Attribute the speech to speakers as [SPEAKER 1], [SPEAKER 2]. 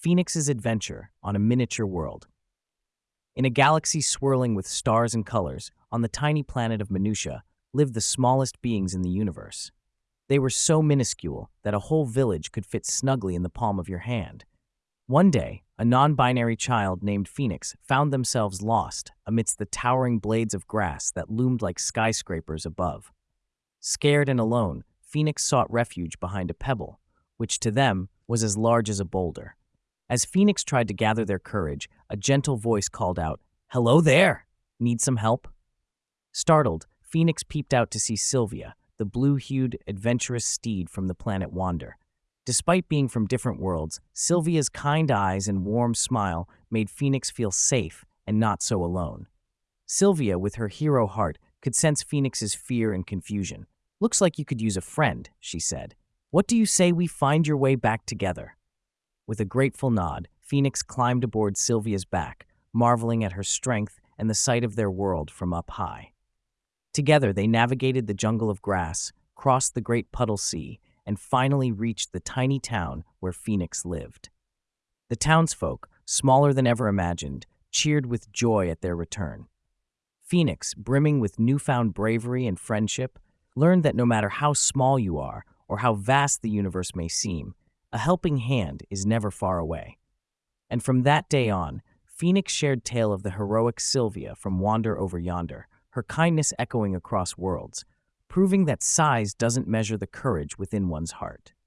[SPEAKER 1] Phoenix's adventure on a miniature world. In a galaxy swirling with stars and colors, on the tiny planet of Minutia, lived the smallest beings in the universe. They were so minuscule that a whole village could fit snugly in the palm of your hand. One day, a non-binary child named Phoenix found themselves lost amidst the towering blades of grass that loomed like skyscrapers above. Scared and alone, Phoenix sought refuge behind a pebble, which to them was as large as a boulder. As Phoenix tried to gather their courage, a gentle voice called out, "Hello there! Need some help?" Startled, Phoenix peeped out to see Sylvia, the blue-hued, adventurous steed from the planet Wander. Despite being from different worlds, Sylvia's kind eyes and warm smile made Phoenix feel safe and not so alone. Sylvia, with her hero heart, could sense Phoenix's fear and confusion. "Looks like you could use a friend," she said. "What do you say we find your way back together?" With a grateful nod, Phoenix climbed aboard Sylvia's back, marveling at her strength and the sight of their world from up high. Together, they navigated the jungle of grass, crossed the great Puddle Sea, and finally reached the tiny town where Phoenix lived. The townsfolk, smaller than ever imagined, cheered with joy at their return. Phoenix, brimming with newfound bravery and friendship, learned that no matter how small you are or how vast the universe may seem, a helping hand is never far away. And from that day on, Phoenix shared tale of the heroic Sylvia from Wander Over Yonder, her kindness echoing across worlds, proving that size doesn't measure the courage within one's heart.